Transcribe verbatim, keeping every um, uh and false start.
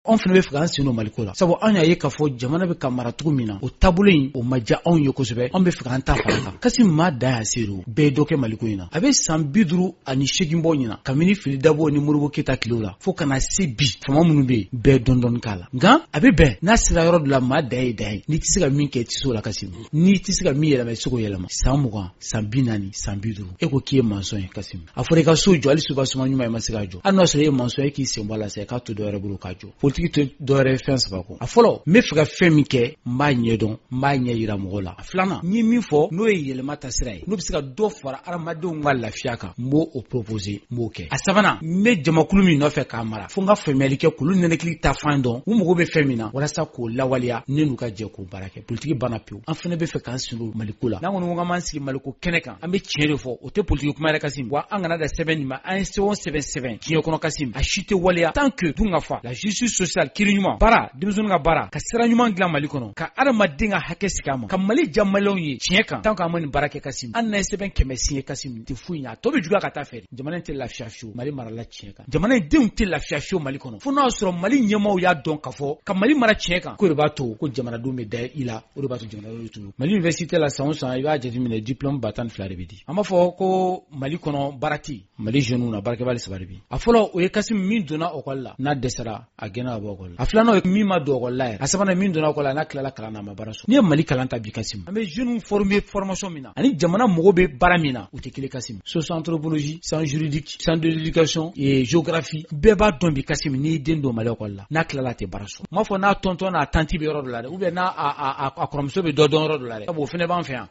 on fana bɛ fɛ an sino Maliko la sabu an y'a ye k'a fɔ jamana bɛ ka mara cogo min na o taabolo in o ma diya anw ye kosɛbɛ an bɛ fɛ an ta fara kan Kassim maa da y'a seero bɛɛ dɔ kɛ Maliko in na a bɛ san bi duuru ani seegin bɔ ɲina kabini Fili Dabo ni Modibo Keyita tilew la fo kana se bi fama minnu bɛ yen bɛɛ dɔn dɔn k'a la nka a bɛ bɛn n'a sera yɔrɔ dɔ la maa da ye da ye n'i tɛ se ka min kɛ i tɛ se o la Kassim n'i tɛ se ka min yɛlɛma i se k'o yɛlɛma san mugan san bi naani san bi duuru e ko k'i ye mansɔn ye Kassim a fɔra i ka so jɔ hali sobaseman ɲuman i ma se k'a jɔ hali n'a sɔrɔ e ye mansɔn ye k'i sen bɔ a la sa i k'a to dɔwɛrɛ bolo k'a jɔ politiki to dɔwɛrɛ fɛn saba ko a fɔlɔ n bɛ fɛ ka fɛn min kɛ n b'a ɲɛdɔn n b'a ɲɛ yira mɔgɔw la a filanan n ye min fɔ n'o ye yɛlɛma ta sira ye n'o bɛ se ka dɔ fara adamadenw ka lafiya kan n b'o o proposer n b'o kɛ a sabanan n bɛ jamakulu min nɔfɛ k'a mara fo n ka faamuyali kɛ k'olu nɛnɛkili ta fan dɔn u mago bɛ fɛn min na walasa k'o lawaleya ne n'u ka jɛ k'o baara kɛ politiki banna pewu an fana bɛ fɛ k'an sigi Maliko la n'an kɔni ko k'an b'an sigi Maliko kɛnɛ kan an bɛ tiɲɛ de fɔ o tɛ politiki kuma yɛrɛ Kassim wa an kana da sɛbɛn nin ma an ye sɛbɛn sɛbɛn sɛbɛn diɲɛ kɔnɔ Kassim a si tɛ waleya tant que dun ka fa la justice sociale kiiri ɲuman baara denmisɛnninw ka baara ka sira ɲuman dilan Mali kɔnɔ ka adamaden ka hakɛ sigi a ma ka Mali diya maliyɛnw ye tiɲɛ kan tant que an ma nin baara kɛ Kassim an n'a ye sɛbɛn kɛmɛ signé Kassim tɛ foyi ɲɛ a tɔ bɛ juguya ka taa fɛ jamana in tɛ lafiya fiyewu Mali marala tiɲɛ kan jamana in denw tɛ lafiya fiyewu Mali kɔnɔ fo n'a y'a sɔrɔ Mali ɲɛmaaw y'a dɔn k'a fɔ ka Mali mara tiɲɛ kan ko de b'a to ko jamanadenw bɛ da i la o de b'a to jamanadenw bɛ tunu Mali université la san o san i b'a jateminɛ diplôme ba tan ni fila de bɛ di an b'a fɔ ko Mali kɔnɔ baara tɛ Mali jeunes na baarakɛbali saba de bɛ a fɔlɔ o ye Kassim min donna école la n'a dɛsɛra a gɛnna ka bɔ école la a filanan o ye min ma don école la yɛrɛ a sabanan min donna école la n'a tilala kalan na a ma baara sɔrɔ n'i ye Mali kalan ta bi Kassim an bɛ jeunes former formation min na ani jamana mago bɛ baara min na o tɛ kelen Kassim socio-anthropologie sciences juridiques sciences de l'éducation et géographie bɛɛ b'a dɔn bi Kassim n'i den don Mali école la n'a tilala a tɛ baara sɔrɔ n m'a fɔ n'a tonton n'a tanti bɛ yɔrɔ dɔ la dɛ ou bien n'a a a a kɔrɔmuso bɛ dɔ dɔn yɔrɔ dɔ la dɛ sabu o fana b'an fɛ yan